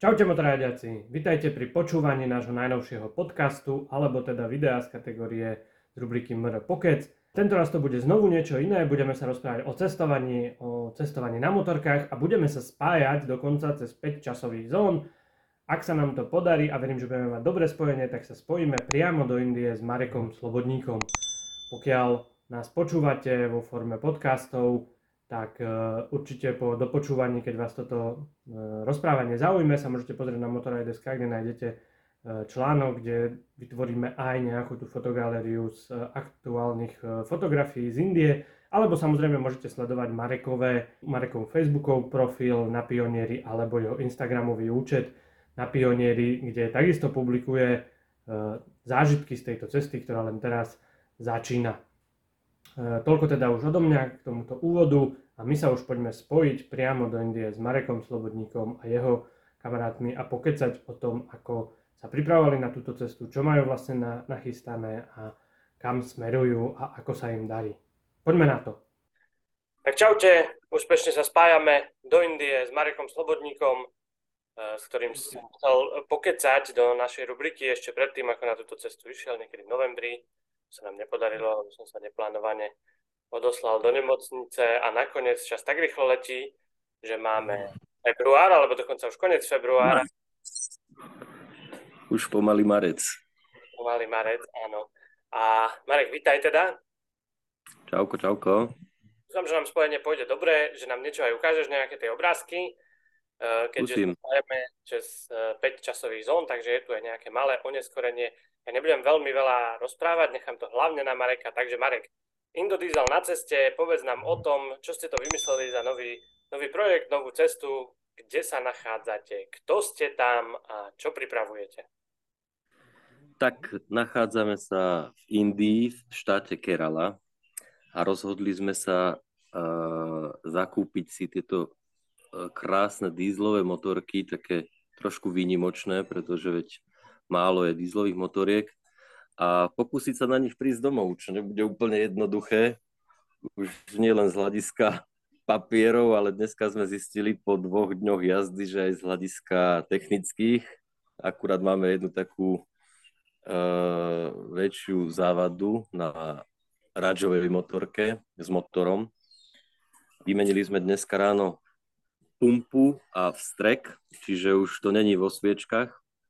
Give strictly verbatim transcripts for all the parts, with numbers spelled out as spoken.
Čaute motorajďaci, vitajte pri počúvaní nášho najnovšieho podcastu, alebo teda videa z kategórie z rubriky em er Pocket. Tento raz to bude znovu niečo iné, budeme sa rozprávať o cestovaní, o cestovaní na motorkách a budeme sa spájať dokonca cez päť časových zón. Ak sa nám to podarí a verím, že budeme mať dobré spojenie, tak sa spojíme priamo do Indie s Marekom Slobodníkom. Pokiaľ nás počúvate vo forme podcastov, tak uh, určite po dopočúvaní, keď vás toto uh, rozprávanie zaujme, sa môžete pozrieť na motoraj bodka es ká, kde nájdete uh, článok, kde vytvoríme aj nejakú tú fotogalériu z uh, aktuálnych uh, fotografií z Indie, alebo samozrejme môžete sledovať Marekové, Marekov Facebookov profil na Pionieri alebo jeho Instagramový účet na Pionieri, kde takisto publikuje uh, zážitky z tejto cesty, ktorá len teraz začína. Uh, toľko teda už odo mňa k tomuto úvodu. A my sa už poďme spojiť priamo do Indie s Marekom Slobodníkom a jeho kamarátmi a pokecať o tom, ako sa pripravovali na túto cestu, čo majú vlastne na, nachystané a kam smerujú a ako sa im darí. Poďme na to. Tak čaute, úspešne sa spájame do Indie s Marekom Slobodníkom, s ktorým som chcel pokecať do našej rubriky ešte predtým, ako na túto cestu išiel niekedy v novembri. Sa nám nepodarilo, lebo som sa neplánovane odoslal do nemocnice a nakoniec čas tak rýchlo letí, že máme február, alebo dokonca už koniec februára. Už pomaly marec. Pomaly marec, áno. A Marek, vítaj teda. Čauko, čauko. Dúfam, že nám spojenie pôjde dobre, že nám niečo aj ukážeš, nejaké tie obrázky, keďže spájame cez päť časových zón, takže je tu aj nejaké malé oneskorenie. Ja nebudem veľmi veľa rozprávať, nechám to hlavne na Mareka, takže Marek, Indodiesel na ceste, povedz nám o tom, čo ste to vymysleli za nový, nový projekt, novú cestu, kde sa nachádzate, kto ste tam a čo pripravujete? Tak nachádzame sa v Indii, v štáte Kerala a rozhodli sme sa uh, zakúpiť si tieto uh, krásne dízlové motorky, také trošku výnimočné, pretože veď málo je dízlových motoriek. A pokúsiť sa na nich prísť domov, čo nebude úplne jednoduché. Už nie len z hľadiska papierov, ale dneska sme zistili po dvoch dňoch jazdy, že aj z hľadiska technických. Akurát máme jednu takú uh, väčšiu závadu na radžovej motorke s motorom. Vymenili sme dneska ráno pumpu a vstrek, čiže už to není vo sviečkach,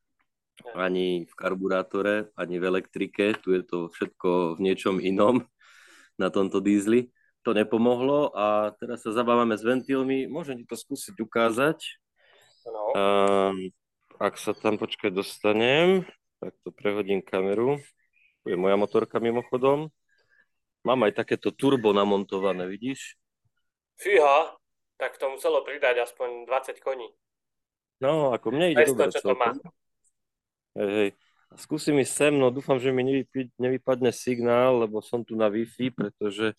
ani v karburátore, ani v elektrike. Tu je to všetko v niečom inom na tomto dízli. To nepomohlo a teraz sa zabávame s ventilmi. Môžem ti to skúsiť ukázať. No. Um, ak sa tam počkaj dostanem, tak to prehodím kameru. Tu je moja motorka mimochodom. Mám aj takéto turbo namontované, vidíš? Fíha, tak to muselo pridať aspoň dvadsať koní. No, ako mne ide dobre. Čo to má. Hej, hej. Skúsim ísť sem, no dúfam, že mi nevyp- nevypadne signál, lebo som tu na Wi-Fi, pretože,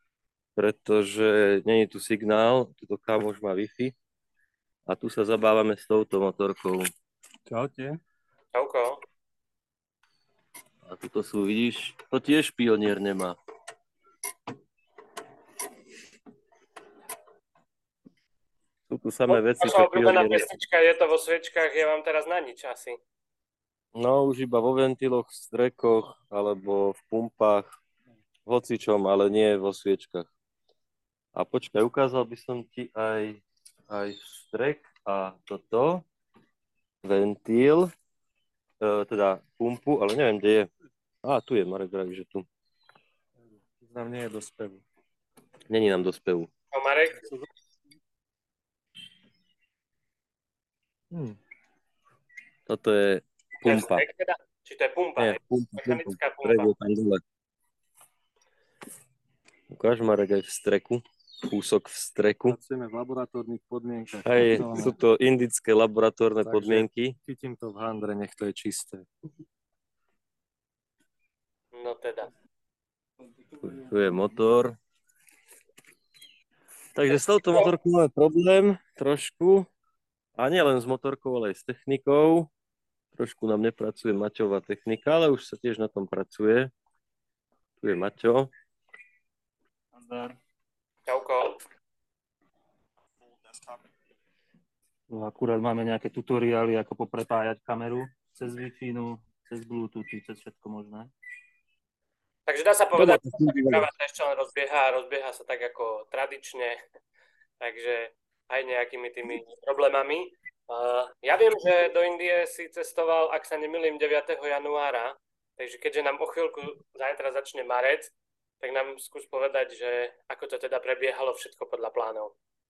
pretože nie je tu signál, tuto kamoš má Wi-Fi a tu sa zabávame s touto motorkou. Čaute. Čauko. A tuto sú, vidíš, to tiež Pionier nemá. Sú tu samé no, veci, čo Pionier pesnička, je to vo sviečkách, je vám teraz na nič asi. No, už iba vo ventiloch, v strekoch, alebo v pumpách, v hocičom, ale nie vo sviečkach. A počkaj, ukázal by som ti aj, aj strek a toto, ventil, e, teda pumpu, ale neviem, kde je. Á, tu je, Marek vraví, že tu. Nám nie je do spevu. Není nám do spevu. No, Marek? Hmm. Toto je pumpa. Teda? Či to je pumpa? Nie, pumpa, mechanická pumpa. pumpa. Ukáž, Marek, aj v streku. Kúsok v streku. Pracujeme v laboratórnych podmienkach. Aj sú to indické laboratórne Takže podmienky. chytím to v handre, nech to je čisté. No teda. Tu je motor. Takže s touto motorkou máme problém trošku. A nie len s motorkou, ale aj s technikou. Trošku nám nepracuje Maťová technika, ale už sa tiež na tom pracuje. Tu je Maťo. Čauko. No, akurát máme nejaké tutoriály, ako poprepájať kameru cez Wi-Fi, cez Bluetooth, cez všetko možné. Takže dá sa Doma povedať, to že funguje. príprava sa ešte len rozbieha a rozbieha sa tak ako tradične, takže aj nejakými tými problémami. Uh, ja viem, že do Indie si cestoval, ak sa nemýlim, deviateho januára, takže keďže nám o chvíľku zajtra začne marec, tak nám skús povedať, že ako to teda prebiehalo všetko podľa plánov.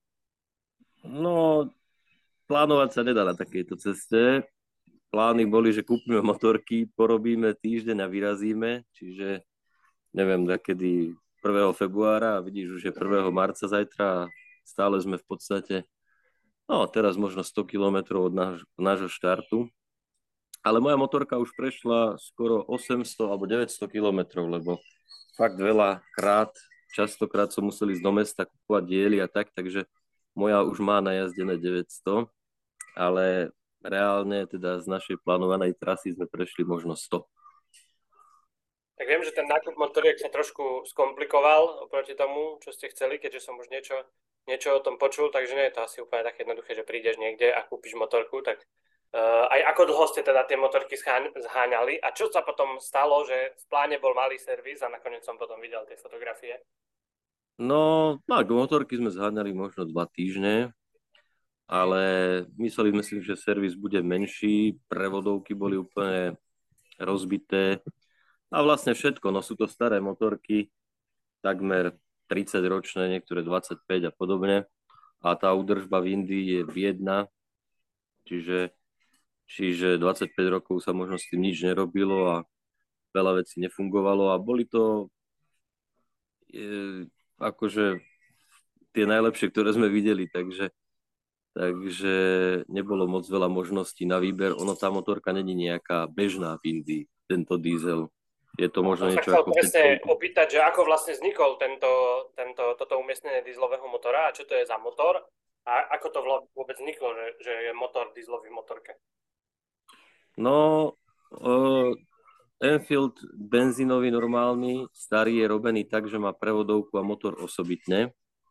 No, plánovať sa nedá na takejto ceste. Plány boli, že kúpime motorky, porobíme týždeň a vyrazíme, čiže neviem, kedy prvého februára a vidíš, už je prvého marca zajtra a stále sme v podstate, no teraz možno sto kilometrov od náš, nášho štartu. Ale moja motorka už prešla skoro osemsto alebo deväťsto kilometrov, lebo fakt veľa krát, častokrát som musel ísť do mesta kúpovať diely a tak, takže moja už má najazdené deväťsto, ale reálne teda z našej plánovanej trasy sme prešli možno sto. Tak viem, že ten nákup motoriek sa trošku skomplikoval oproti tomu, čo ste chceli, keďže som už niečo, niečo o tom počul, takže nie je to asi úplne tak jednoduché, že prídeš niekde a kúpiš motorku, tak uh, aj ako dlho ste teda tie motorky zháňali a čo sa potom stalo, že v pláne bol malý servis a nakoniec som potom videl tie fotografie? No, tak motorky sme zháňali možno dva týždne, ale mysleli sme si, že servis bude menší, prevodovky boli úplne rozbité a vlastne všetko, no sú to staré motorky, takmer tridsaťročné, niektoré dvadsaťpäť a podobne a tá údržba v Indii je biedna, čiže, čiže dvadsaťpäť rokov sa možno s tým nič nerobilo a veľa vecí nefungovalo a boli to je, akože tie najlepšie, ktoré sme videli, takže takže nebolo moc veľa možností na výber. Ono, tá motorka není nejaká bežná v Indii, tento diesel. Je to možno No, niečo sa chcel ako... presne opýtať, že ako vlastne vznikol tento, tento, toto umiestnenie dieselového motora a čo to je za motor a ako to vôbec vzniklo, že, že je motor dieselový v motorke? No, uh, Enfield benzínový normálny, starý je robený tak, že má prevodovku a motor osobitne.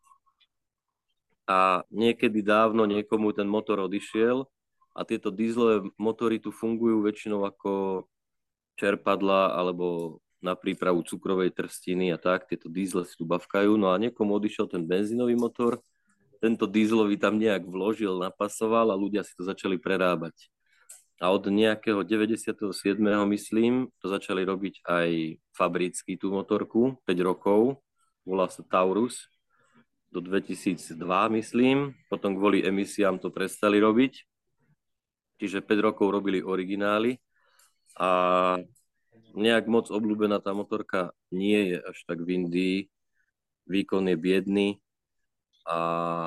A niekedy dávno niekomu ten motor odišiel a tieto dieselové motory tu fungujú väčšinou ako čerpadla alebo na prípravu cukrovej trstiny a tak, tieto diesle si tu bavkajú, no a niekomu odišiel ten benzínový motor, tento dieselový tam nejak vložil, napasoval a ľudia si to začali prerábať. A od nejakého deväťdesiateho siedmeho myslím, to začali robiť aj fabricky tú motorku, päť rokov, volá sa Taurus, do dvetisícdva, myslím. Potom kvôli emisiám to prestali robiť. Čiže päť rokov robili originály. A nejak moc obľúbená tá motorka nie je až tak v Indii. Výkon je biedný. A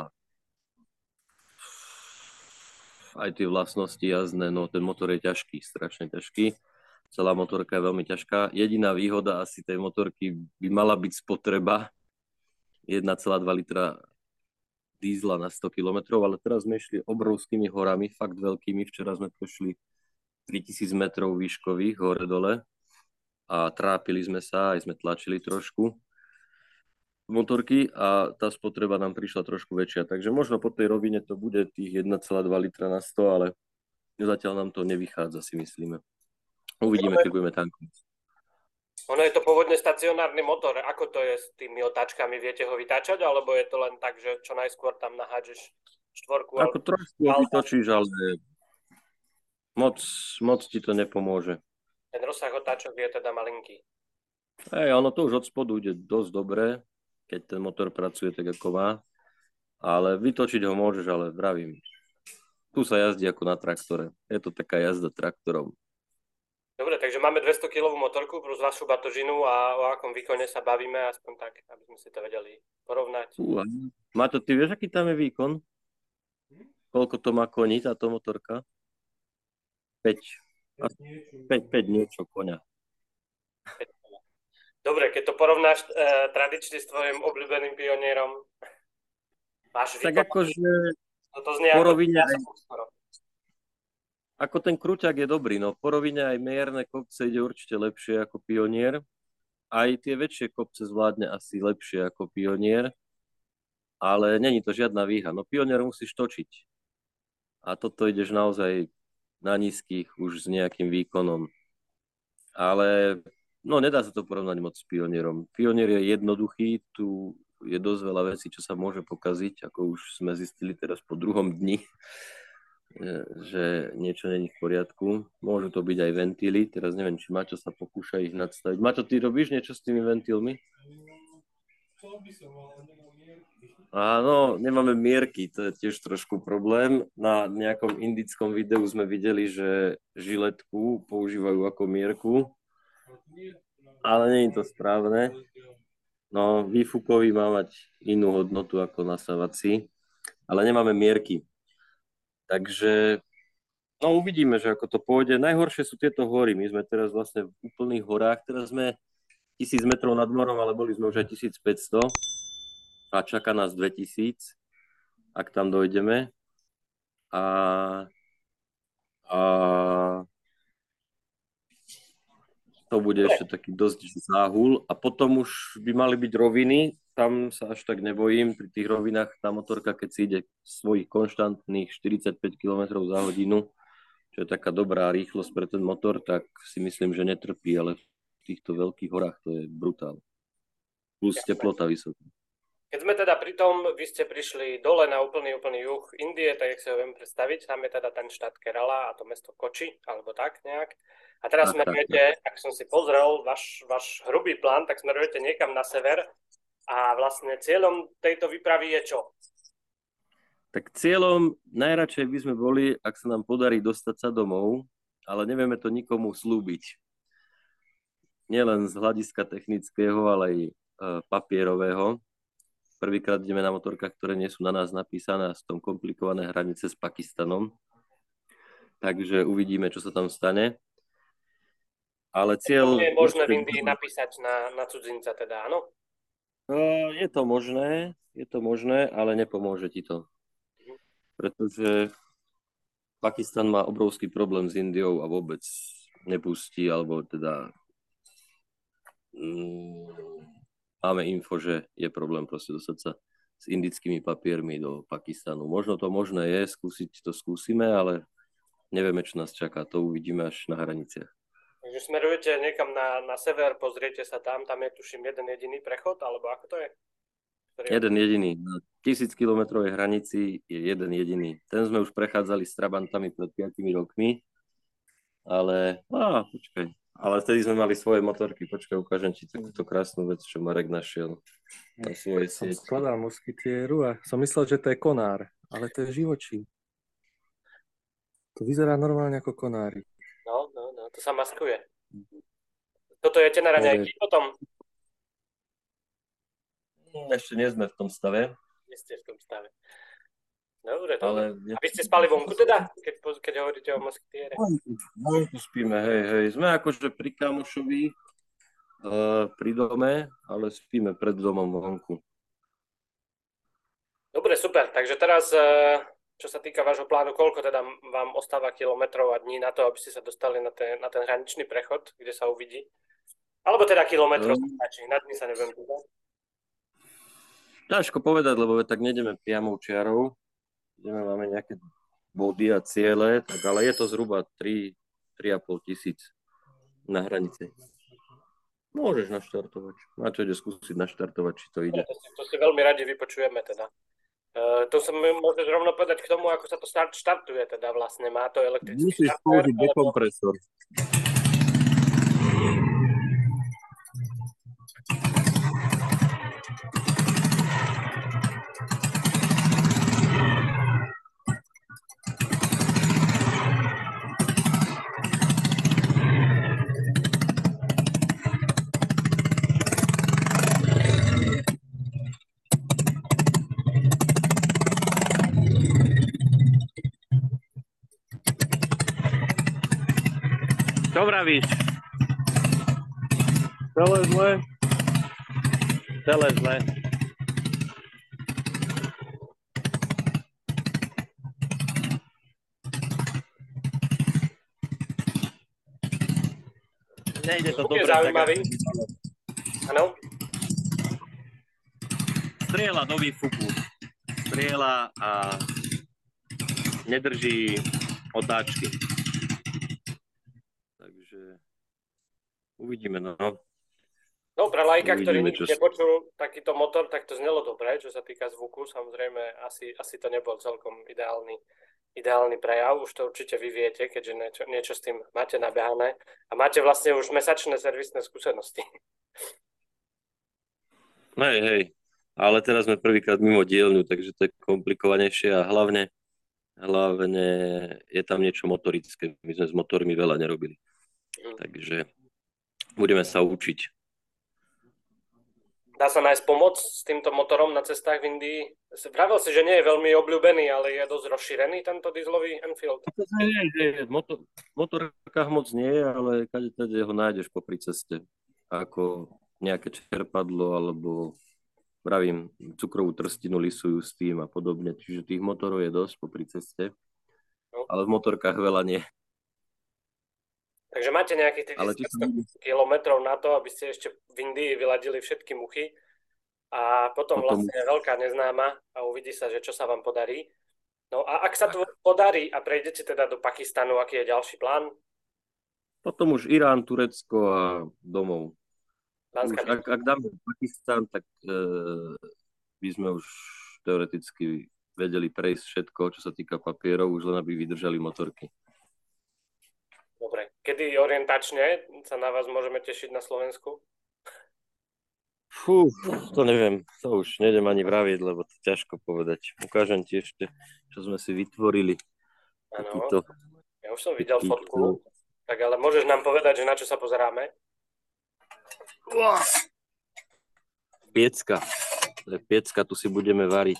aj tie vlastnosti jazdné, no ten motor je ťažký, strašne ťažký. Celá motorka je veľmi ťažká. Jediná výhoda asi tej motorky by mala byť spotreba jeden celá dva litra dízla na sto kilometrov, ale teraz sme išli obrovskými horami, fakt veľkými. Včera sme prešli tritisíc metrov výškových hore-dole a trápili sme sa, aj sme tlačili trošku motorky a tá spotreba nám prišla trošku väčšia. Takže možno po tej rovine to bude tých jeden celá dva litra na sto, ale zatiaľ nám to nevychádza, si myslíme. Uvidíme, keď budeme tankovať. Ono je to pôvodne stacionárny motor. Ako to je s tými otáčkami? Viete ho vytáčať? Alebo je to len tak, že čo najskôr tam nahádžeš štvorku? Ako trošku vytočíš, ale moc, moc ti to nepomôže. Ten rozsah otáčok je teda malinký. Hej, ono to už od spodu ide dosť dobre, keď ten motor pracuje tak, ako má. Ale vytočiť ho môžeš, ale vravím. Tu sa jazdí ako na traktore. Je to taká jazda traktorom. Dobre, takže máme dvestokilovú motorku plus vašu batožinu a o akom výkone sa bavíme, aspoň tak, aby sme si to vedeli porovnať. Uh, Maťo, ty vieš, aký tam je výkon? Koľko to má koní, táto motorka? päť. päť, päť niečo koňa. Dobre, keď to porovnáš e, tradične s tvojim obľúbeným pionierom, máš výkon? Tak akože to znie po ako rovine aj, ako ten kruťak je dobrý, no po rovine aj mierne kopce ide určite lepšie ako Pionier. Aj tie väčšie kopce zvládne asi lepšie ako Pionier, ale není to žiadna výha. No Pionier musíš točiť. a toto ideš naozaj na nízkych už s nejakým výkonom. Ale no, nedá sa to porovnať moc s Pionierom. Pionier je jednoduchý, tu je dosť veľa vecí, čo sa môže pokaziť, ako už sme zistili teraz po druhom dni, že niečo není v poriadku. Môžu to byť aj ventíly, teraz neviem, či Maťo sa pokúša ich nadstaviť. Maťo, ty robíš niečo s tými ventílmi? Áno, nemáme mierky, to je tiež trošku problém. Na nejakom indickom videu sme videli, že žiletku používajú ako mierku, ale nie je to správne. No, výfukový má mať inú hodnotu ako nasávací, ale nemáme mierky. Takže, no uvidíme, že ako to pôjde. Najhoršie sú tieto hory. My sme teraz vlastne v úplných horách. Teraz sme tisíc metrov nad morom, ale boli sme už aj tisícpäťsto. A čaká nás dvetisíc, ak tam dojdeme. A, a to bude ešte taký dosť záhul. A potom už by mali byť roviny. Tam sa až tak nebojím. Pri tých rovinách tá motorka, keď si ide svojich konštantných štyridsaťpäť kilometrov za hodinu, čo je taká dobrá rýchlosť pre ten motor, tak si myslím, že netrpí, ale v týchto veľkých horách to je brutál. Plus teplota vysoká. Keď sme teda pri tom, vy ste prišli dole na úplný, úplný juh Indie, tak jak si ho viem predstaviť, tam je teda ten štát Kerala a to mesto Koči, alebo tak nejak. A teraz Tak, smerujete, ak som si pozrel váš, váš hrubý plán, tak smerujete niekam na sever a vlastne cieľom tejto výpravy je čo? Tak cieľom najradšej by sme boli, ak sa nám podarí dostať sa domov, ale nevieme to nikomu slúbiť. Nielen z hľadiska technického, ale aj e, papierového. Prvýkrát ideme na motorkách, ktoré nie sú na nás napísané a sú tam komplikované hranice s Pakistanom. Takže uvidíme, čo sa tam stane. Ale cieľ... Je možné v Indii napísať na, na cudzinca teda, áno? Je to možné, je to možné, ale nepomôže ti to. Pretože Pakistan má obrovský problém s Indiou a vôbec nepustí, alebo teda... Mm, máme info, že je problém proste dostať sa s indickými papiermi do Pakistanu. Možno to možné je, skúsiť to skúsime, ale nevieme, čo nás čaká. To uvidíme až na hraniciach. Takže smerujete niekam na, na sever, pozriete sa tam, tam je tuším jeden jediný prechod, alebo ako to je? Ktorý... Jeden jediný. Na tisíc kilometrovej hranici je jeden jediný. Ten sme už prechádzali s Trabantami pred piatimi rokmi, ale... Á, počkaj. Ale vtedy sme mali svoje motorky. Počkaj, ukážem ti takúto krásnu vec, čo Marek našiel na svojej Som sieti. skladal muskitieru a som myslel, že to je konár, ale to je živočí. To vyzerá normálne ako konári. No, no, no, to sa maskuje. Toto jete na raňajky potom? Ešte nie sme v tom stave. Nie ste v tom stave. Dobre, Ale... A vy ste spali vonku teda, keď, keď hovoríte o moskitiere? Vonku spíme, hej, hej. Sme akože pri kamošovi, uh, pri dome, ale spíme pred domom vonku. Dobre, super. Takže teraz, čo sa týka vášho plánu, koľko teda vám ostáva kilometrov a dní na to, aby ste sa dostali na ten, na ten hraničný prechod, kde sa uvidí? Alebo teda kilometrov, Um, stačí, na dní sa neviem povedať. Ťažko povedať, lebo tak nejdeme priamou čiarou. Ideme, máme nejaké body a ciele, tak, ale je to zhruba tri tri a pol tisíc na hranici. Môžeš naštartovať. Na čo ide skúsiť naštartovať, či to ide. To si, to si veľmi radi vypočujeme teda. Uh, to sa mi môžeš rovno povedať k tomu, ako sa to start, štartuje teda vlastne. Má to elektrický Musíš štarter, použiť alebo... dekompresor. Čo vravíš? Celé zle? Celé zle. Nejde to Zvuk je dobre. zaujímavý. Áno? Strieľa do výfuku. Strieľa a nedrží otáčky. Takže uvidíme, no. No, pre lajka, ktorý Uvidíme, nikdy čo sa- nepočul takýto motor, tak to znelo dobre, čo sa týka zvuku. Samozrejme, asi, asi to nebol celkom ideálny, ideálny prejav. Už to určite vy viete, keďže niečo, niečo s tým máte nabehané. A máte vlastne už mesačné servisné skúsenosti. Hej, hej. Ale teraz sme prvýkrát mimo dielňu, takže to je komplikovanejšie a hlavne, hlavne je tam niečo motorické. My sme s motormi veľa nerobili. Mhm. Takže budeme sa učiť. Dá sa nájsť pomoc s týmto motorom na cestách v Indii? Vravel si, že nie je veľmi obľúbený, ale je dosť rozšírený tento dieselový Enfield. V motor, motorkách moc nie, ale kade tady ho nájdeš popri ceste. Ako nejaké čerpadlo, alebo pravím, cukrovú trstinu lisujú s tým a podobne. Čiže tých motorov je dosť popri ceste, No. ale v motorkách veľa nie. Takže máte nejakých Ale ty sa tisícpäťsto kilometrov na to, aby ste ešte v Indii vyladili všetky muchy. A potom, Potom- vlastne je veľká neznáma a uvidí sa, že čo sa vám podarí. No a ak sa to podarí a prejdete teda do Pakistanu, aký je ďalší plán? Potom už Irán, Turecko a domov. Už, Banská ak, ak dáme Pakistan, tak e, by sme už teoreticky vedeli prejsť všetko, čo sa týka papierov, už len aby vydržali motorky. Dobre. Kedy orientačne sa na vás môžeme tešiť na Slovensku? Fú, to neviem, to už nejdem ani vraviť, lebo to ťažko povedať. Ukážem ti ešte, čo sme si vytvorili. Áno, Takýto, ja už som videl takýto- fotku. Tak ale môžeš nám povedať, že na čo sa pozeráme? Piecka. To je piecka, tu si budeme variť.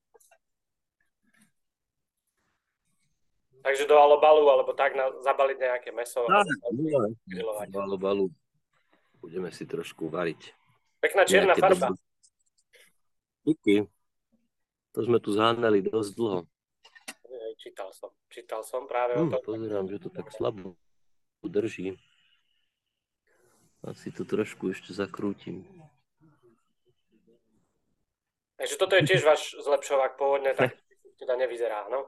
Takže do alobalu, alebo tak na, zabaliť nejaké meso. a grilovať. Balu, balu. Budeme si trošku variť. Pekná čierna Nejaké farba. dobré- Díky. To sme tu zháňali dosť dlho. Hej, Čítal som. Čítal som práve o Hm, tom. pozerám, že to tak slabo drží. Asi to trošku ešte zakrútim. Takže toto je tiež váš zlepšovák pôvodne, tak teda nevyzerá, no?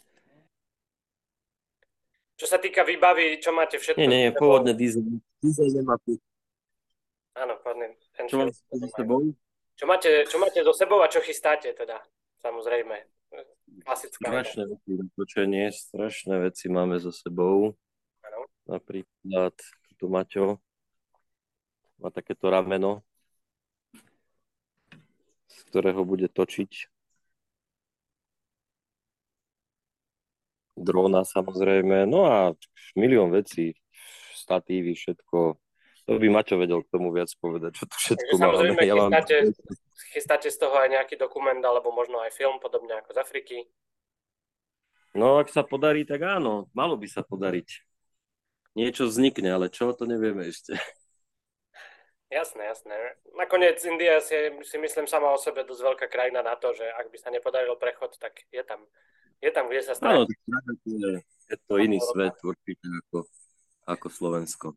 Čo sa týka výbavy, čo máte všetko? Nie, nie, so sebou? pôvodne diesel. Diesel nemá tu. Áno, pôvodne. Čo mám so sebou? Čo máte, čo máte so sebou a čo chystáte teda? Samozrejme. Klasická. Strašné veci na točenie, strašné veci máme so sebou. Áno. Napríklad tu Maťo má takéto rameno, z ktorého bude točiť. Drona samozrejme, no a milión vecí, statívy, všetko. To by Maťo vedel k tomu viac povedať, čo tu všetko Takže máme. samozrejme Ja mám... chystáte, chystáte z toho aj nejaký dokument, alebo možno aj film, podobne ako z Afriky. No, ak sa podarí, tak áno, malo by sa podariť. Niečo vznikne, ale čo, to nevieme ešte. Jasné, jasné. Nakoniec India si, si myslím sama o sebe dosť veľká krajina na to, že ak by sa nepodaril prechod, tak je tam, je tam kde sa Áno, stať. tak je, je to iný svet určite ako, ako Slovensko.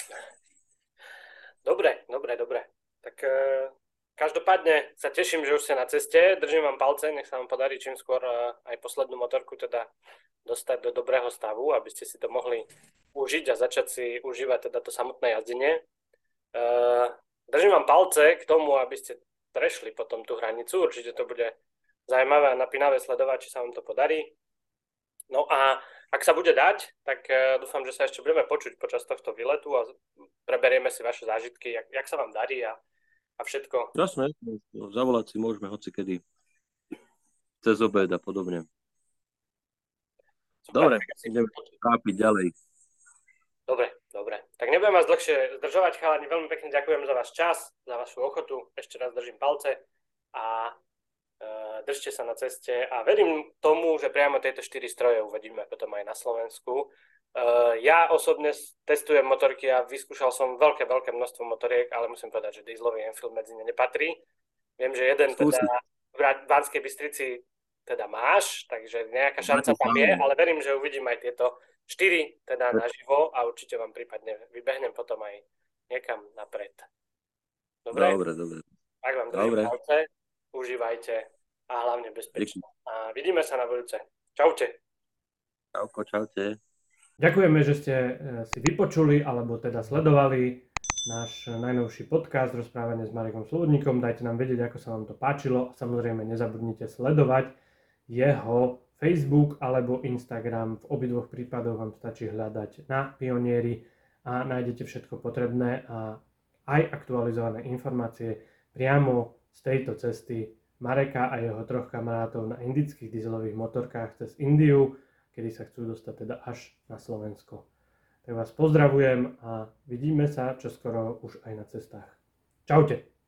Dobre, dobre, dobre. Tak e, každopádne sa teším, že už ste na ceste. Držím vám palce, nech sa vám podarí čím skôr e, aj poslednú motorku teda dostať do dobrého stavu, aby ste si to mohli užiť a začať si užívať teda to samotné jazdenie. E, držím vám palce k tomu, aby ste prešli potom tú hranicu. Určite to bude zaujímavé a napínavé sledovať, či sa vám to podarí. No a ak sa bude dať, tak uh, dúfam, že sa ešte budeme počuť počas tohto výletu a preberieme si vaše zážitky, jak, jak sa vám darí a, a všetko. Jasné, zavolať si môžeme hocikedy. Cez obed a podobne. Super, Dobre, tak asi- ideme trápiť ďalej. Dobre, dobre. Tak nebudem vás dlhšie zdržovať, chalani. Veľmi pekne ďakujem za váš čas, za vašu ochotu. Ešte raz držím palce a uh, držte sa na ceste a verím tomu, že priamo tieto štyri stroje uvedíme potom aj na Slovensku. Uh, ja osobne testujem motorky a vyskúšal som veľké, veľké množstvo motoriek, ale musím povedať, že dieselový Enfield medzi ne nepatrí. Viem, že jeden teda v Banskej Bystrici teda máš, takže nejaká šanca tam je, ale verím, že uvidím aj tieto štyri teda naživo a určite vám prípadne vybehnem potom aj niekam napred. Dobre? Dobre, dobre. Tak vám držím Dobre. palce, užívajte a hlavne bezpečne. Díky. A vidíme sa na budúce. Čaute. Čauko, čaute. Ďakujeme, že ste si vypočuli alebo teda sledovali náš najnovší podcast Rozprávanie s Marekom Slobodníkom. Dajte nám vedieť, ako sa vám to páčilo a samozrejme nezabudnite sledovať jeho Facebook alebo Instagram. V obidvoch prípadoch vám stačí hľadať na Pionieri a nájdete všetko potrebné a aj aktualizované informácie priamo z tejto cesty Mareka a jeho troch kamarátov na indických dieselových motorkách cez Indiu, kedy sa chcú dostať teda až na Slovensko. Tak vás pozdravujem a vidíme sa čoskoro už aj na cestách. Čaute.